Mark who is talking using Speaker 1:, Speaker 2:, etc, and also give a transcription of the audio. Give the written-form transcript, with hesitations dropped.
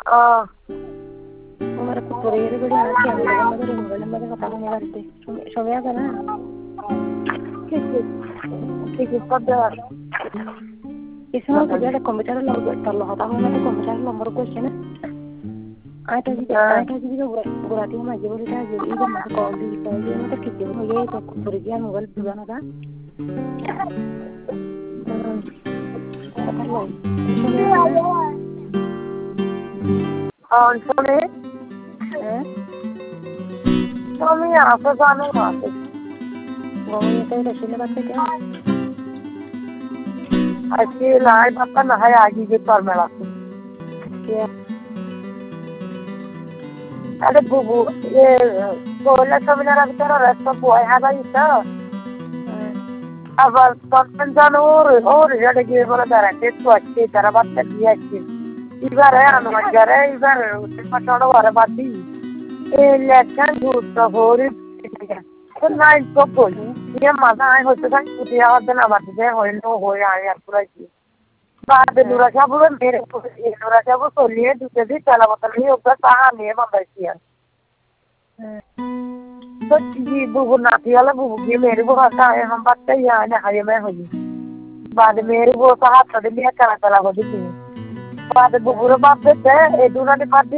Speaker 1: Ah,
Speaker 2: Umar kukurere bari hasi amagana magari ngana magana katamu yarate. Shobya kana.
Speaker 1: kiki pada.
Speaker 2: Isma ko jada computer number tallo hatamu ngana computer number ko shena. Aita ji burati ma jibuli ta jibi ida ma ko di ko je ma kike ho ye to kurjiya mogal dugana da.
Speaker 1: और सुने तो मैं यहाँ से जाने वहाँ से
Speaker 2: Ngomongin itu udah sini baca क्या
Speaker 1: अच्छी लाइट आपका नहाए आगे के पर मेरा
Speaker 2: क्या
Speaker 1: अरे बुबू ये बोला सब मेरा बेचारा रास्ता बुआ है भाई तो अब कौन जानो और जड़ के बोला तारा के तो अच्छी तरह बात कर दिया अच्छी इधर है अनुमान है इधर पटाड़ो वाला बात दी ये लेकिन झूठ तो हो रही तो ना इनको बोली ये मजा आए होते था कुछ याद ना बात दे हो नो हो यार पूरा जी बाद नूरा साहब बोले मेरे को नूरा साहब बोलिए दूसरे दिन चला मतलब ये ऊपर कहाँ नहीं मंदिर किया तो जी बुबू नाती वाला बुबू ये मेरे को आता है हम बात कर यहाँ ना हरे में हो जी बाद मेरे को कहा था दिल्ली चला चला हो जी बाद बुबू रे बाप से ये दूसरा ने बात